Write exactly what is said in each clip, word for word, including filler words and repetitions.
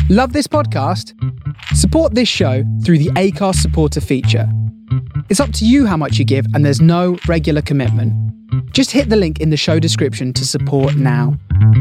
Love this podcast? Support this show through the Acast supporter feature. It's up to you how much you give, and there's no regular commitment. Just hit the link in the show description to support now.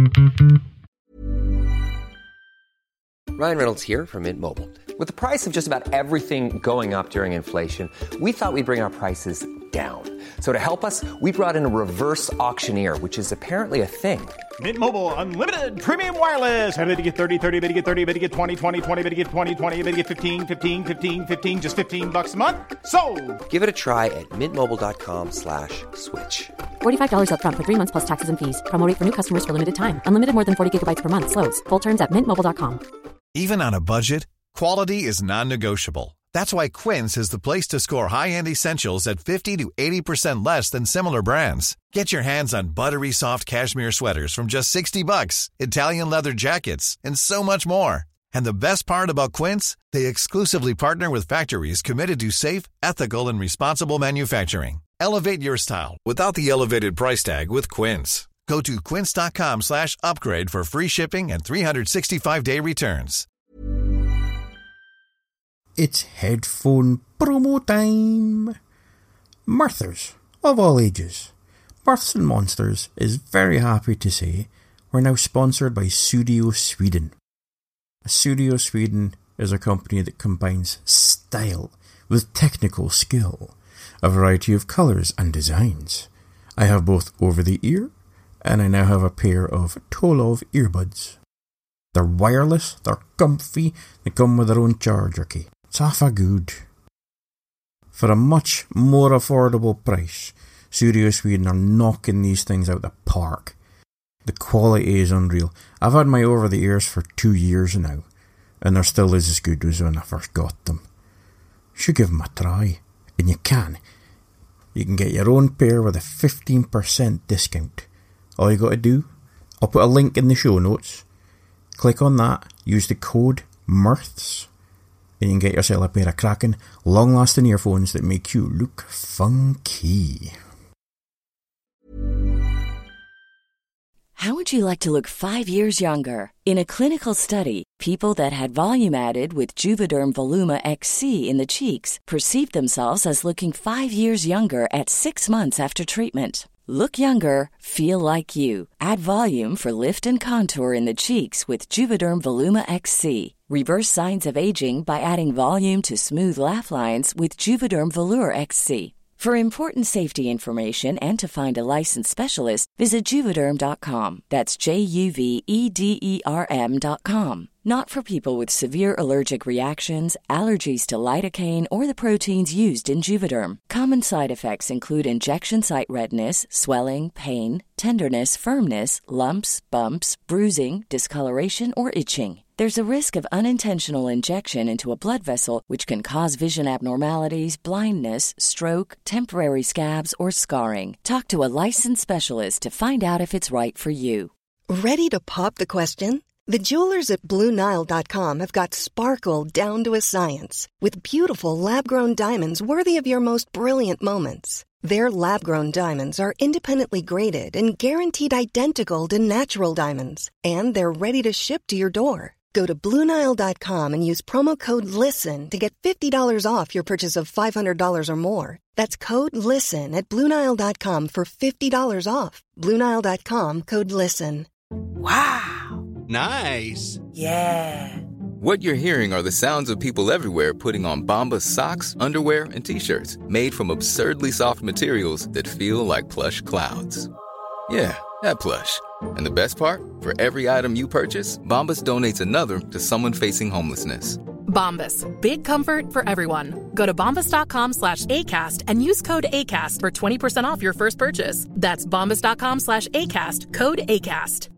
Ryan Reynolds here from Mint Mobile. With the price of just about everything going up during inflation, we thought we'd bring our prices down. So to help us, we brought in a reverse auctioneer, which is apparently a thing. Mint Mobile Unlimited Premium Wireless. How to get thirty, thirty, how to get thirty, how to get twenty, twenty, twenty, how to get twenty, twenty, how to get fifteen, fifteen, fifteen, fifteen, just fifteen bucks a month? Sold! Give it a try at mintmobile.com slash switch. forty-five dollars up front for three months plus taxes and fees. Promo rate for new customers for limited time. Unlimited more than forty gigabytes per month. Slows full terms at mint mobile dot com. Even on a budget, quality is non-negotiable. That's why Quince is the place to score high-end essentials at fifty to eighty percent less than similar brands. Get your hands on buttery soft cashmere sweaters from just sixty bucks, Italian leather jackets, and so much more. And the best part about Quince, they exclusively partner with factories committed to safe, ethical, and responsible manufacturing. Elevate your style without the elevated price tag with Quince. Go to quince.com slash upgrade for free shipping and three sixty-five day returns. It's headphone promo time. Mirthers of all ages, Mirths and Monsters is very happy to say we're now sponsored by Studio Sweden. Studio Sweden is a company that combines style with technical skill, a variety of colours and designs. I have both over-the-ear, and I now have a pair of Tolov earbuds. They're wireless, they're comfy, they come with their own charger key. It's half a good. For a much more affordable price, Studio Sweden are knocking these things out the park. The quality is unreal. I've had my over-the-ears for two years now, and they're still as good as when I first got them. You should give them a try, and you can. You can get your own pair with a fifteen percent discount. All you got to do, I'll put a link in the show notes. Click on that, use the code MIRTHS, and you can get yourself a pair of cracking, long-lasting earphones that make you look funky. How would you like to look five years younger? In a clinical study, people that had volume added with Juvederm Voluma X C in the cheeks perceived themselves as looking five years younger at six months after treatment. Look younger, feel like you. Add volume for lift and contour in the cheeks with Juvederm Voluma X C. Reverse signs of aging by adding volume to smooth laugh lines with Juvederm Volure X C. For important safety information and to find a licensed specialist, visit Juvederm dot com. That's J U V E D E R M dot com. Not for people with severe allergic reactions, allergies to lidocaine, or the proteins used in Juvederm. Common side effects include injection site redness, swelling, pain, tenderness, firmness, lumps, bumps, bruising, discoloration, or itching. There's a risk of unintentional injection into a blood vessel, which can cause vision abnormalities, blindness, stroke, temporary scabs, or scarring. Talk to a licensed specialist to find out if it's right for you. Ready to pop the question? The jewelers at Blue Nile dot com have got sparkle down to a science with beautiful lab-grown diamonds worthy of your most brilliant moments. Their lab-grown diamonds are independently graded and guaranteed identical to natural diamonds, and they're ready to ship to your door. Go to Blue Nile dot com and use promo code LISTEN to get fifty dollars off your purchase of five hundred dollars or more. That's code LISTEN at Blue Nile dot com for fifty dollars off. Blue Nile dot com, code LISTEN. Wow. Nice. Yeah. What you're hearing are the sounds of people everywhere putting on Bombas socks, underwear, and T-shirts made from absurdly soft materials that feel like plush clouds. Yeah, that plush. And the best part? For every item you purchase, Bombas donates another to someone facing homelessness. Bombas. Big comfort for everyone. Go to bombas dot com slash ACAST and use code ACAST for twenty percent off your first purchase. That's bombas dot com slash ACAST. Code ACAST.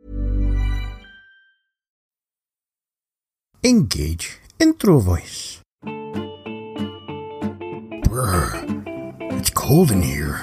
Engage intro voice. Brr, it's cold in here.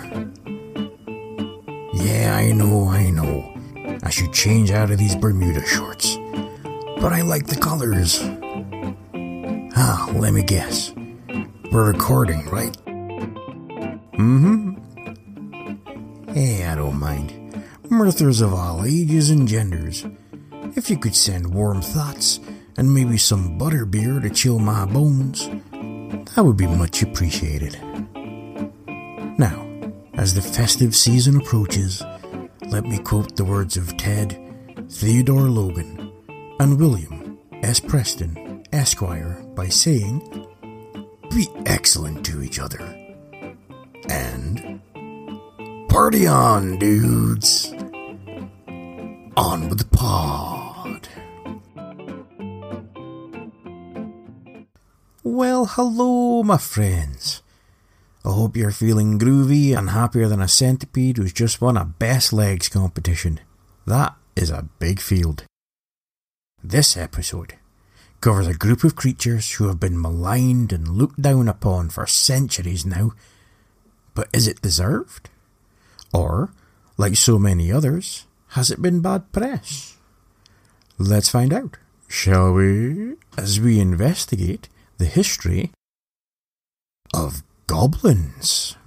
Yeah, I know, I know. I should change out of these Bermuda shorts. But I like the colors. Ah, let me guess. We're recording, right? Mm-hmm. Hey, I don't mind. Mirthers of all ages and genders. If you could send warm thoughts, and maybe some butterbeer to chill my bones, that would be much appreciated. Now, as the festive season approaches, let me quote the words of Ted, Theodore Logan, and William S. Preston, Esquire, by saying, "Be excellent to each other," and "Party on, dudes! On with the pod!" Well, hello, my friends. I hope you're feeling groovy and happier than a centipede who's just won a best legs competition. That is a big field. This episode covers a group of creatures who have been maligned and looked down upon for centuries now. But is it deserved? Or, like so many others, has it been bad press? Let's find out, shall we, as we investigate the history of goblins.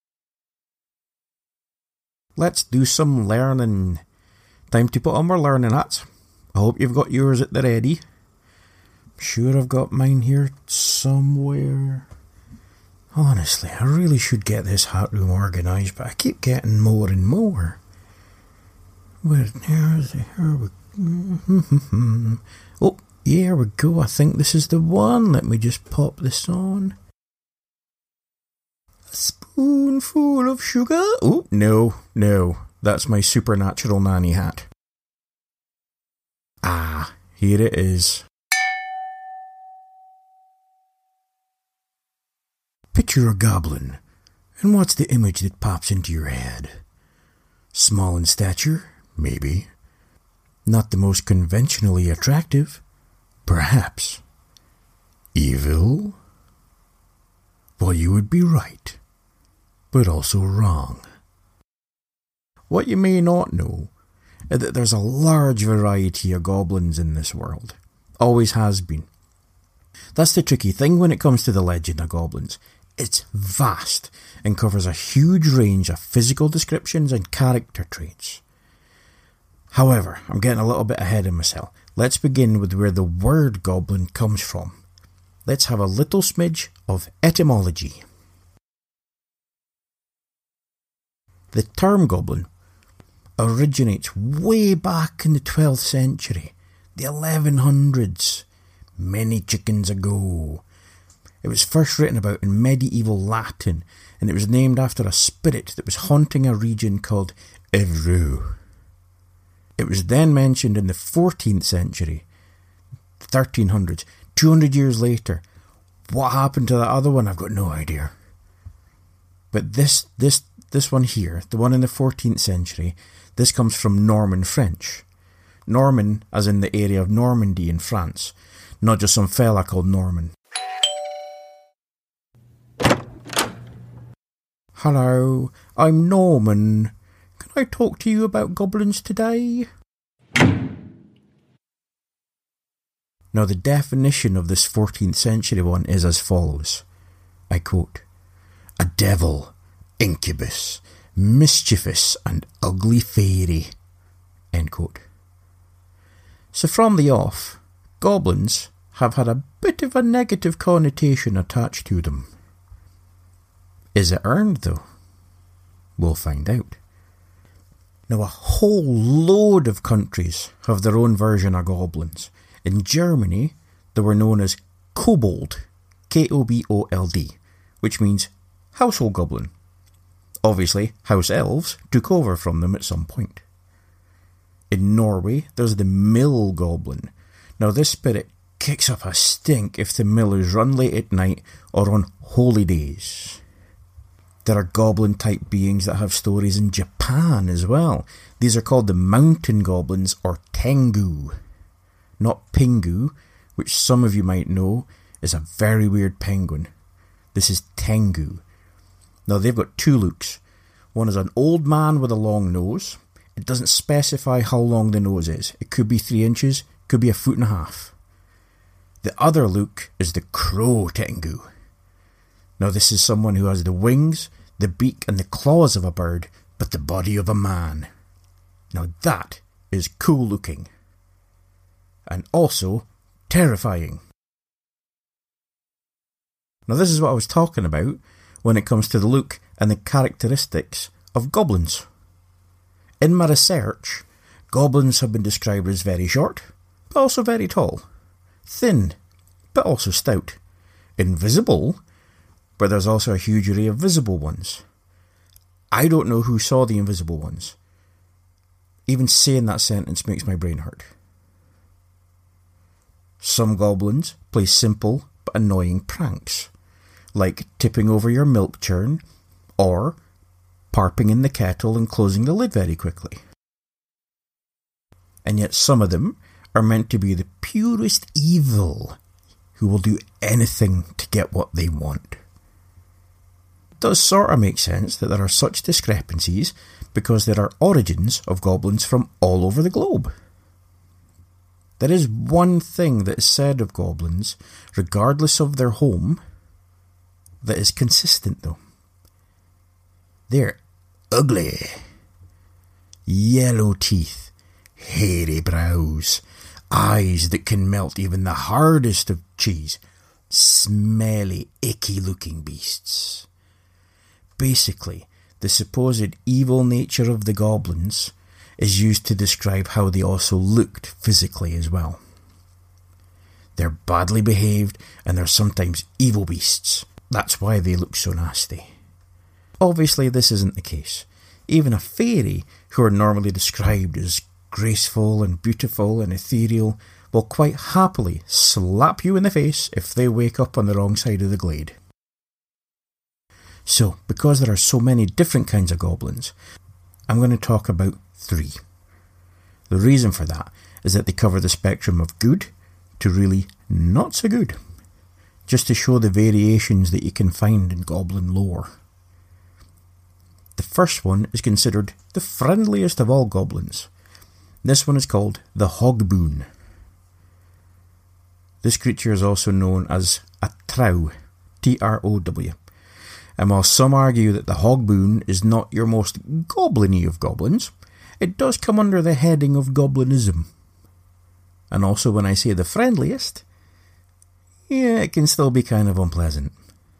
Let's do some learning. Time to put on my learning hats. I hope you've got yours at the ready. I'm sure I've got mine here somewhere. Honestly, I really should get this hat room organised, but I keep getting more and more. Where, there's, here we go. Oh, here we go. I think this is the one. Let me just pop this on. A spoonful of sugar? Oh, no, no. That's my supernatural nanny hat. Ah, here it is. Picture a goblin, and what's the image that pops into your head? Small in stature? Maybe. Not the most conventionally attractive? Perhaps. Evil? Well, you would be right, but also wrong. What you may not know is that there's a large variety of goblins in this world. Always has been. That's the tricky thing when it comes to the legend of goblins. It's vast and covers a huge range of physical descriptions and character traits. However, I'm getting a little bit ahead of myself. Let's begin with where the word goblin comes from. Let's have a little smidge of etymology. The term goblin originates way back in the twelfth century, the eleven hundreds, many chickens ago. It was first written about in medieval Latin, and it was named after a spirit that was haunting a region called Evreux. It was then mentioned in the fourteenth century, thirteen hundreds, two hundred years later. What happened to that other one, I've got no idea. But this, this, this one here, the one in the fourteenth century, this comes from Norman French. Norman, as in the area of Normandy in France, not just some fella called Norman. Hello, I'm Norman. Can I talk to you about goblins today? Now, the definition of this fourteenth century one is as follows. I quote, "A devil, incubus, mischievous and ugly fairy." End quote. So from the off, goblins have had a bit of a negative connotation attached to them. Is it earned, though? We'll find out. Now, a whole load of countries have their own version of goblins. In Germany, they were known as kobold, K O B O L D, which means household goblin. Obviously, house elves took over from them at some point. In Norway, there's the mill goblin. Now, this spirit kicks up a stink if the mill is run late at night or on holy days. There are goblin-type beings that have stories in Japan as well. These are called the mountain goblins, or tengu. Not pingu, which some of you might know is a very weird penguin. This is tengu. Now, they've got two looks. One is an old man with a long nose. It doesn't specify how long the nose is. It could be three inches, could be a foot and a half. The other look is the crow tengu. Now, this is someone who has the wings, the beak and the claws of a bird, but the body of a man. Now, that is cool looking. And also, terrifying. Now this is what I was talking about when it comes to the look and the characteristics of goblins. In my research, goblins have been described as very short, but also very tall, thin, but also stout, invisible, but there's also a huge array of visible ones. I don't know who saw the invisible ones. Even saying that sentence makes my brain hurt. Some goblins play simple but annoying pranks, like tipping over your milk churn, or parping in the kettle and closing the lid very quickly. And yet some of them are meant to be the purest evil, who will do anything to get what they want. It does sort of make sense that there are such discrepancies because there are origins of goblins from all over the globe. There is one thing that is said of goblins, regardless of their home, that is consistent though. They're ugly. Yellow teeth, hairy brows, eyes that can melt even the hardest of cheese, smelly, icky-looking beasts. Basically, the supposed evil nature of the goblins is used to describe how they also looked physically as well. They're badly behaved and they're sometimes evil beasts. That's why they look so nasty. Obviously, this isn't the case. Even a fairy, who are normally described as graceful and beautiful and ethereal, will quite happily slap you in the face if they wake up on the wrong side of the glade. So, because there are so many different kinds of goblins, I'm going to talk about three. The reason for that is that they cover the spectrum of good to really not so good, just to show the variations that you can find in goblin lore. The first one is considered the friendliest of all goblins. This one is called the Hogboon. This creature is also known as a Trow, T R O W. And while some argue that the Hogboon is not your most goblin-y of goblins, it does come under the heading of goblinism. And also when I say the friendliest, yeah, it can still be kind of unpleasant.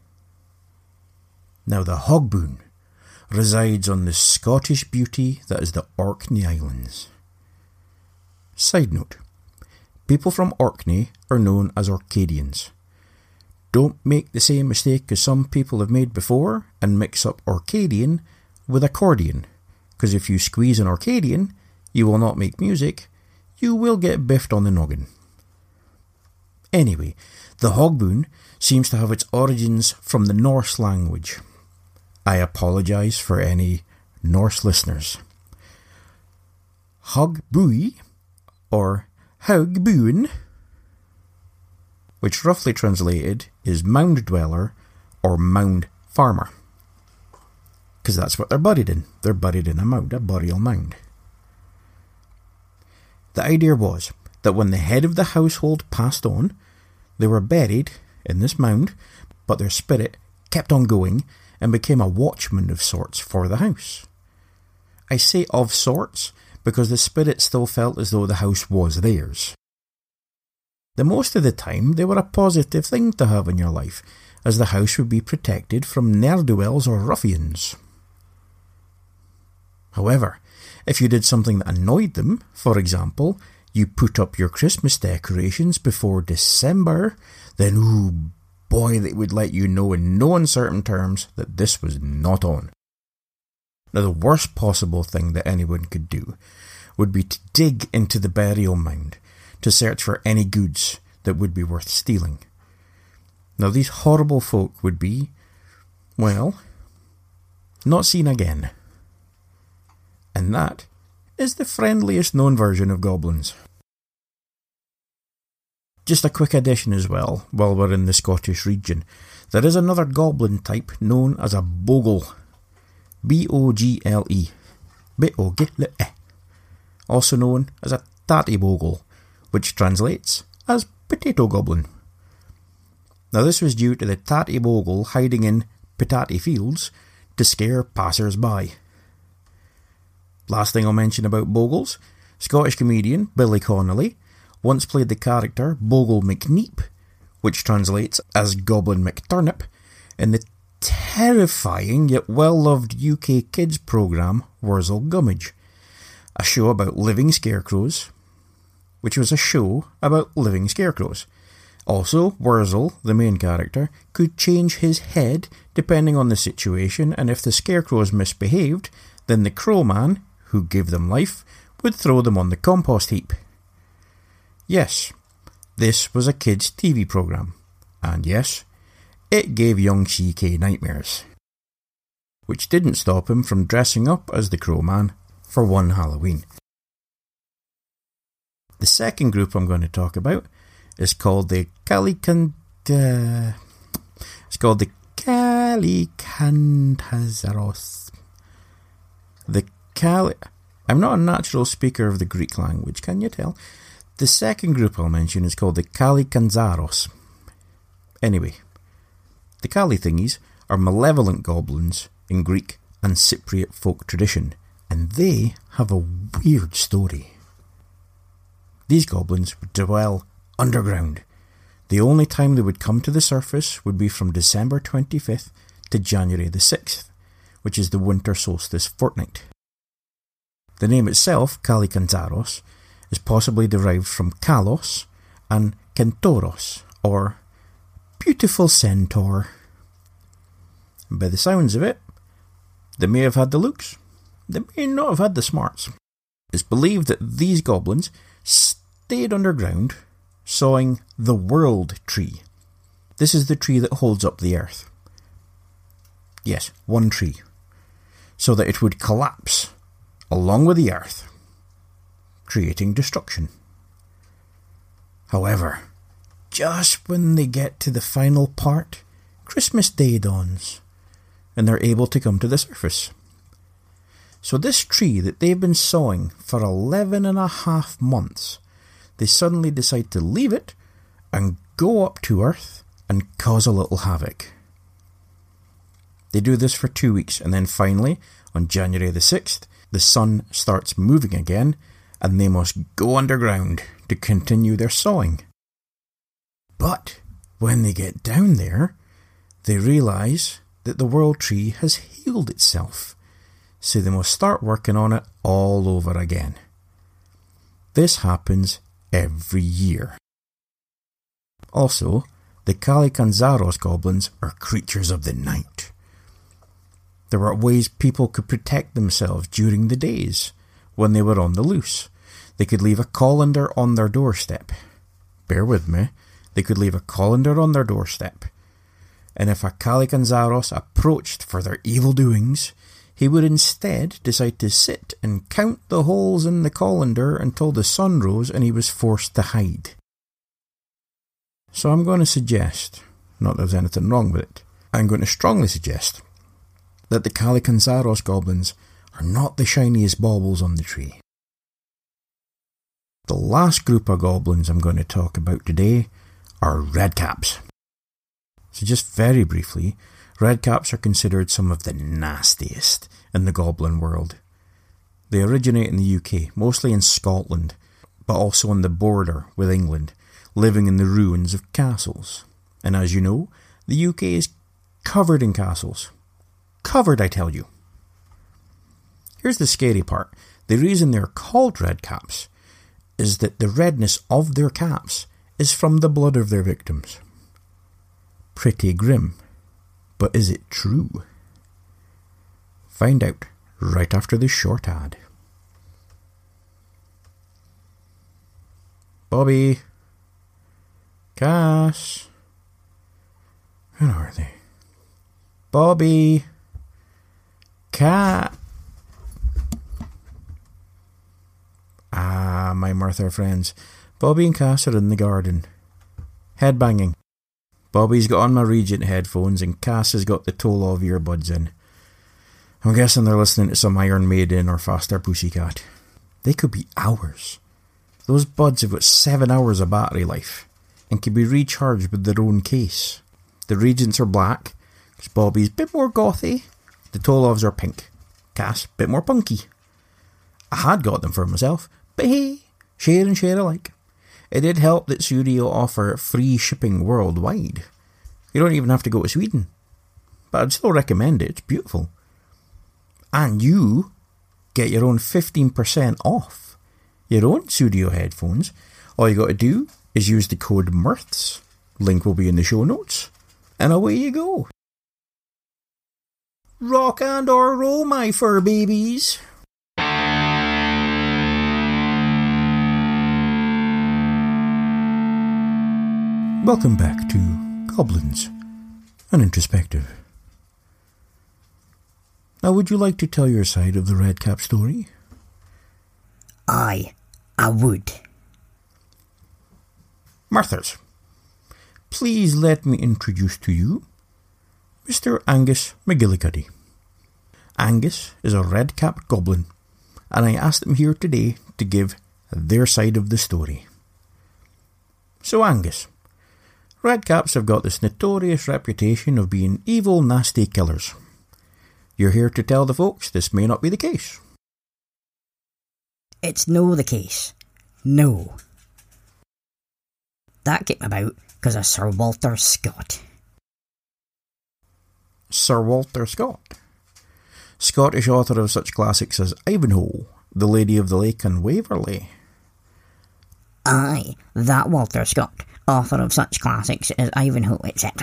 Now the Hogboon resides on the Scottish beauty that is the Orkney Islands. Side note, people from Orkney are known as Orcadians. Don't make the same mistake as some people have made before and mix up Orcadian with accordion, because if you squeeze an Orcadian, you will not make music, you will get biffed on the noggin. Anyway, the Hogboon seems to have its origins from the Norse language. I apologise for any Norse listeners. Hogbui, or Hogboon, which roughly translated is mound dweller or mound farmer. Because that's what they're buried in. They're buried in a mound, a burial mound. The idea was that when the head of the household passed on, they were buried in this mound, but their spirit kept on going and became a watchman of sorts for the house. I say of sorts because the spirit still felt as though the house was theirs. The most of the time, they were a positive thing to have in your life, as the house would be protected from ne'er-do-wells or ruffians. However, if you did something that annoyed them, for example, you put up your Christmas decorations before December, then ooh boy, they would let you know in no uncertain terms that this was not on. Now the worst possible thing that anyone could do would be to dig into the burial mound to search for any goods that would be worth stealing. Now these horrible folk would be, well, not seen again. And that is the friendliest known version of goblins. Just a quick addition as well, while we're in the Scottish region. There is another goblin type known as a bogle. B O G L E. B O G L E. Also known as a tatty bogle, which translates as potato goblin. Now this was due to the tatty bogle hiding in potato fields to scare passers-by. Last thing I'll mention about bogles, Scottish comedian Billy Connolly once played the character Bogle McNeep, which translates as Goblin McTurnip, in the terrifying yet well-loved U K kids programme Wurzel Gummidge, a show about living scarecrows, which was a show about living scarecrows. Also, Wurzel, the main character, could change his head depending on the situation, and if the scarecrows misbehaved, then the Crowman, who gave them life, would throw them on the compost heap. Yes, this was a kids' T V programme, and yes, it gave young C K nightmares. Which didn't stop him from dressing up as the Crowman for one Halloween. The second group I'm going to talk about is called the Calicant... Uh, it's called the Calicanthazaros. The Cali... I'm not a natural speaker of the Greek language, can you tell? The second group I'll mention is called the Calicanthazaros. Anyway, the Cali thingies are malevolent goblins in Greek and Cypriot folk tradition, and they have a weird story. These goblins would dwell underground. The only time they would come to the surface would be from December twenty-fifth to January the sixth, which is the winter solstice fortnight. The name itself, Calicanthazaros, is possibly derived from Kalos and Kentoros, or beautiful centaur. And by the sounds of it, they may have had the looks, they may not have had the smarts. It's believed that these goblins stayed underground sawing the World Tree. This is the tree that holds up the earth. Yes, one tree. So that it would collapse along with the earth, creating destruction. However, just when they get to the final part, Christmas Day dawns, and they're able to come to the surface. So this tree that they've been sawing for eleven and a half months, they suddenly decide to leave it and go up to Earth and cause a little havoc. They do this for two weeks, and then finally, on January the sixth, the sun starts moving again, and they must go underground to continue their sawing. But when they get down there, they realise that the World Tree has healed itself, so they must start working on it all over again. This happens every year. Also, the Calicanthazaros goblins are creatures of the night. There were ways people could protect themselves during the days when they were on the loose. They could leave a colander on their doorstep. Bear with me. They could leave a colander on their doorstep. And if a Calicanthazaros approached for their evil doings, he would instead decide to sit and count the holes in the colander until the sun rose and he was forced to hide. So I'm going to suggest, not that there's anything wrong with it, I'm going to strongly suggest that the Calicanthazaros goblins are not the shiniest baubles on the tree. The last group of goblins I'm going to talk about today are redcaps. So just very briefly, redcaps are considered some of the nastiest in the goblin world. They originate in the U K, mostly in Scotland, but also on the border with England, living in the ruins of castles. And as you know, the U K is covered in castles. Covered, I tell you. Here's the scary part. The reason they're called redcaps is that the redness of their caps is from the blood of their victims. Pretty grim. But is it true? Find out right after this short ad. Bobby. Cass. Where are they? Bobby. Cat. Ah, my Martha friends. Bobby and Cass are in the garden. Headbanging. Bobby's got on my Regent headphones and Cass has got the Tolov earbuds in. I'm guessing they're listening to some Iron Maiden or Faster Pussycat. They could be hours. Those buds have got seven hours of battery life and can be recharged with their own case. The Regents are black, because Bobby's a bit more gothy. The Tolovs are pink. Cass, a bit more punky. I had got them for myself, but hey, share and share alike. It did help that Sudio offer free shipping worldwide. You don't even have to go to Sweden. But I'd still recommend it, it's beautiful. And you get your own fifteen percent off your own Sudio headphones. All you got to do is use the code MIRTHS. Link will be in the show notes. And away you go. Rock and or roll, my fur babies. Welcome back to Goblins, an introspective. Now, would you like to tell your side of the Redcap story? Aye, I would. Marthers, please let me introduce to you Mister Angus McGillicuddy. Angus is a Redcap goblin, and I asked him here today to give their side of the story. So Angus, Redcaps have got this notorious reputation of being evil, nasty killers. You're here to tell the folks this may not be the case. It's no the case. No. That came about because of Sir Walter Scott. Sir Walter Scott? Scottish author of such classics as Ivanhoe, The Lady of the Lake and Waverley. Aye, that Walter Scott, author of such classics as Ivanhoe, et cetera.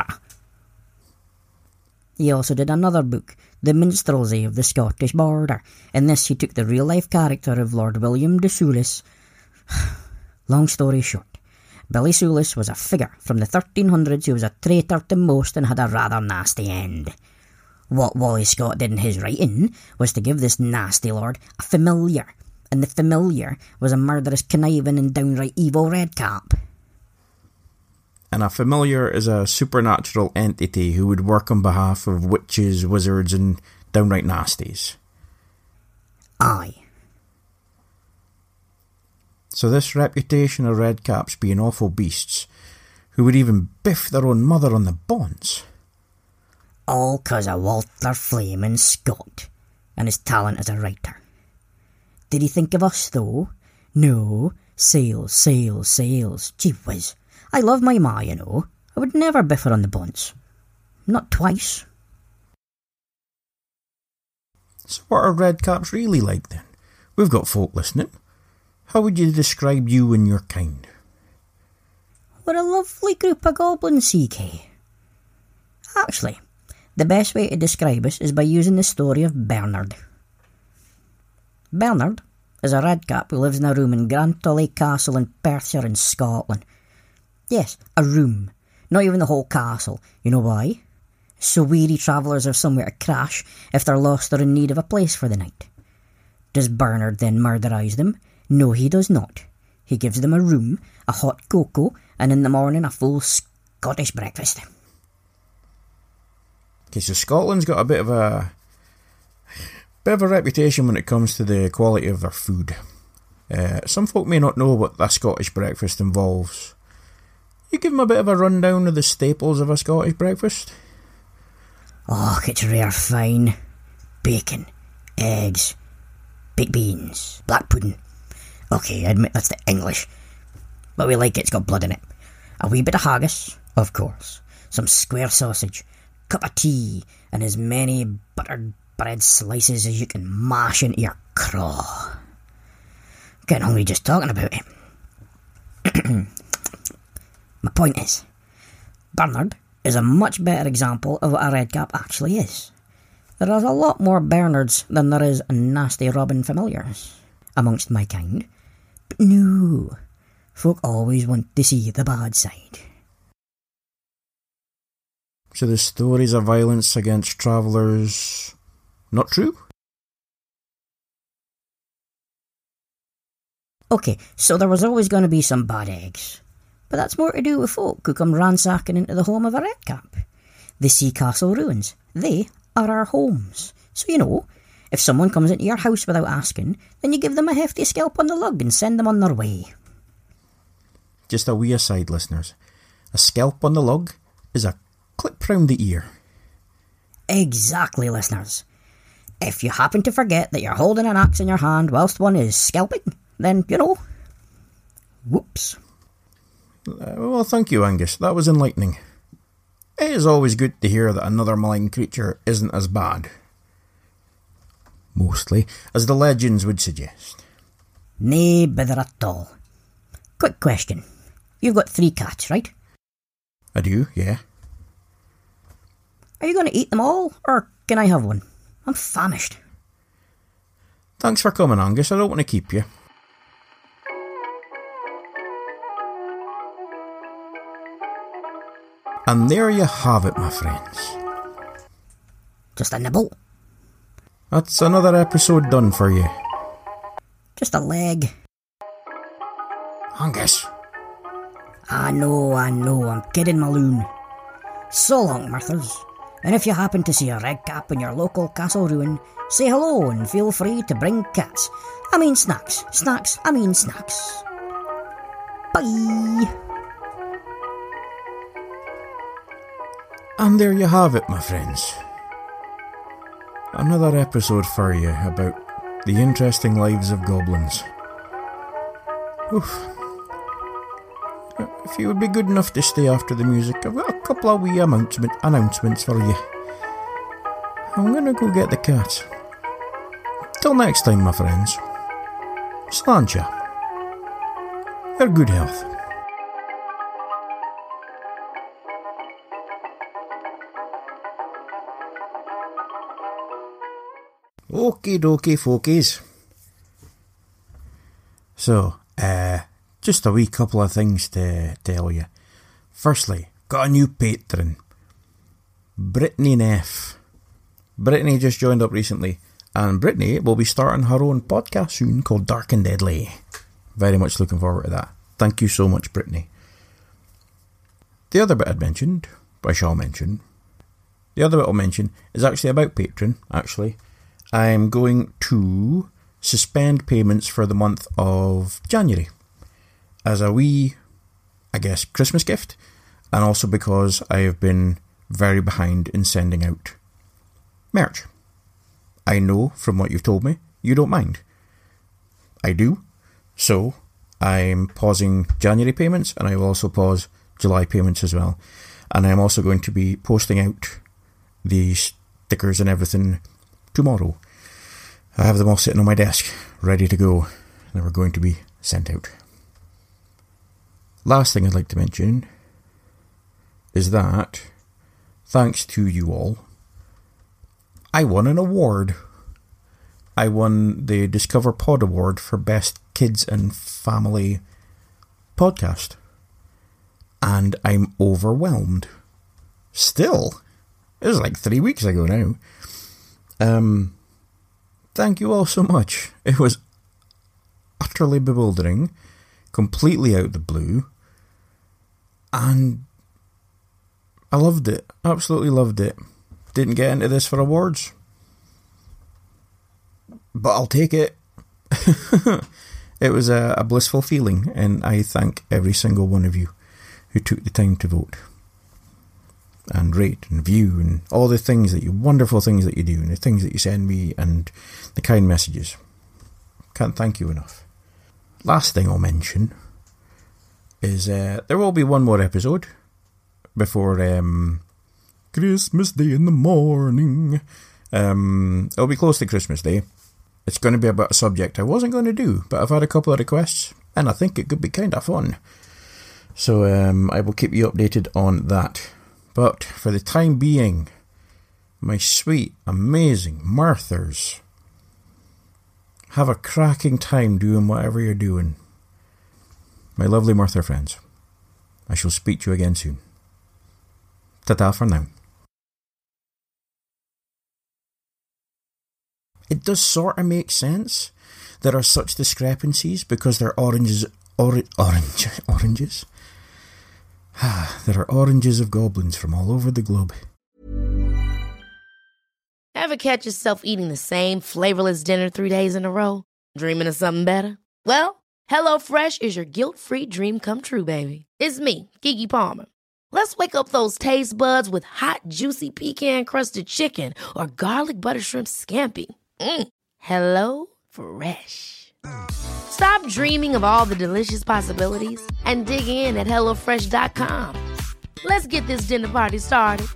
He also did another book, The Minstrelsy of the Scottish Border. In this he took the real-life character of Lord William de Soulis. Long story short, Billy Soulis was a figure from the thirteen hundreds who was a traitor to most and had a rather nasty end. What Wally Scott did in his writing was to give this nasty lord a familiar, and the familiar was a murderous, conniving and downright evil Redcap. And a familiar is a supernatural entity who would work on behalf of witches, wizards and downright nasties. Aye. So this reputation of Redcaps being awful beasts, who would even biff their own mother on the bonds. All cause of Walter Flamin Scott and his talent as a writer. Did he think of us though? No. Sales, sales, sales. Gee whiz. I love my ma, you know. I would never biff her on the bonds. Not twice. So what are Redcaps really like then? We've got folk listening. How would you describe you and your kind? We're a lovely group of goblins, C K. Actually, the best way to describe us is by using the story of Bernard. Bernard is a Redcap who lives in a room in Grantolay Castle in Perthshire in Scotland. Yes, a room. Not even the whole castle. You know why? So weary travellers have somewhere to crash if they're lost or in need of a place for the night. Does Bernard then murderise them? No, he does not. He gives them a room, a hot cocoa, and in the morning a full Scottish breakfast. Okay, so Scotland's got a bit of a bit of a reputation when it comes to the quality of their food. Uh, some folk may not know what a Scottish breakfast involves. You give them a bit of a rundown of the staples of a Scottish breakfast? Oh, it's rare fine. Bacon, eggs, baked beans, black pudding. Okay, I admit that's the English, but we like it, it's got blood in it. A wee bit of haggis, of course. Some square sausage, cup of tea, and as many buttered bread slices as you can mash into your craw. Getting hungry just talking about it. My point is, Bernard is a much better example of what a Redcap actually is. There is a lot more Bernards than there is nasty Robin familiars amongst my kind. But no, folk always want to see the bad side. So the stories of violence against travellers, not true? Okay, so there was always going to be some bad eggs. But that's more to do with folk who come ransacking into the home of a Redcap. The Sea Castle ruins, they are our homes. So you know, if someone comes into your house without asking, then you give them a hefty scalp on the lug and send them on their way. Just a wee aside, listeners. A scalp on the lug is a clip round the ear. Exactly, listeners. If you happen to forget that you're holding an axe in your hand whilst one is scalping, then, you know, whoops. Uh, well, thank you, Angus. That was enlightening. It is always good to hear that another malign creature isn't as bad. Mostly, as the legends would suggest. Nay, bother at all. Quick question. You've got three cats, right? I do, yeah. Are you going to eat them all, or can I have one? I'm famished. Thanks for coming, Angus. I don't want to keep you. And there you have it, my friends. Just a nibble? That's another episode done for you. Just a leg. Angus. I know, I know, I'm kidding my loon. So long, Murthers. And if you happen to see a red cap in your local castle ruin, say hello and feel free to bring cats. I mean snacks. Snacks, I mean snacks. Bye. And there you have it, my friends. Another episode for you about the interesting lives of goblins. Oof. If you would be good enough to stay after the music, I've got a couple of wee announcement, announcements for you. I'm gonna go get the cat. Till next time, my friends. Sláinte. Your good health. Okie dokie, folkies. So, uh, just a wee couple of things to tell you. Firstly, got a new patron. Brittany Neff. Brittany just joined up recently, and Brittany will be starting her own podcast soon called Dark and Deadly. Very much looking forward to that. Thank you so much, Brittany. The other bit I'd mentioned, I shall mention, the other bit I'll mention is actually about Patreon, actually. I'm going to suspend payments for the month of January as a wee, I guess, Christmas gift, and also because I have been very behind in sending out merch. I know from what you've told me, you don't mind. I do, so I'm pausing January payments, and I will also pause July payments as well. And I'm also going to be posting out the stickers and everything tomorrow. I have them all sitting on my desk, ready to go. They were going to be sent out. Last thing I'd like to mention is that, thanks to you all, I won an award. I won the Discover Pod Award for Best Kids and Family Podcast. And I'm overwhelmed. Still. It was like three weeks ago now. Um, thank you all so much. It was utterly bewildering, completely out of the blue, and I loved it. Absolutely loved it. Didn't get into this for awards, but I'll take it. It was a, a blissful feeling, and I thank every single one of you who took the time to vote and rate and view and all the things that you, wonderful things that you do, and the things that you send me and the kind messages. Can't thank you enough. Last thing I'll mention is uh, there will be one more episode before um, Christmas Day in the morning. Um, it'll be close to Christmas Day. It's going to be about a subject I wasn't going to do, but I've had a couple of requests, and I think it could be kind of fun. So um, I will keep you updated on that. But for the time being, my sweet, amazing Marthers, have a cracking time doing whatever you're doing. My lovely Martha friends, I shall speak to you again soon. Ta-ta for now. It does sort of make sense. There are such discrepancies because they're oranges, or, orange, oranges. There are oranges of goblins from all over the globe. Ever catch yourself eating the same flavorless dinner three days in a row? Dreaming of something better? Well, HelloFresh is your guilt-free dream come true, baby. It's me, Keke Palmer. Let's wake up those taste buds with hot, juicy pecan-crusted chicken or garlic butter shrimp scampi. Mm. Hello Fresh. Stop dreaming of all the delicious possibilities and dig in at hello fresh dot com. Let's get this dinner party started.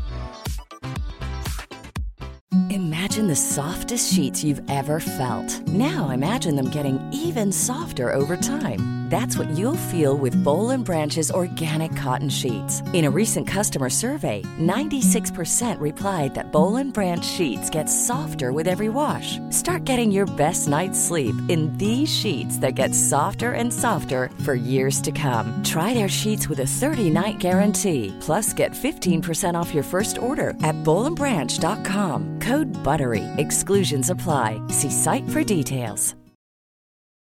Imagine the softest sheets you've ever felt. Now imagine them getting even softer over time. That's what you'll feel with Boll and Branch's organic cotton sheets. In a recent customer survey, ninety-six percent replied that Boll and Branch sheets get softer with every wash. Start getting your best night's sleep in these sheets that get softer and softer for years to come. Try their sheets with a thirty-night guarantee. Plus, get fifteen percent off your first order at boll and branch dot com. Code BUTTERY. Exclusions apply. See site for details.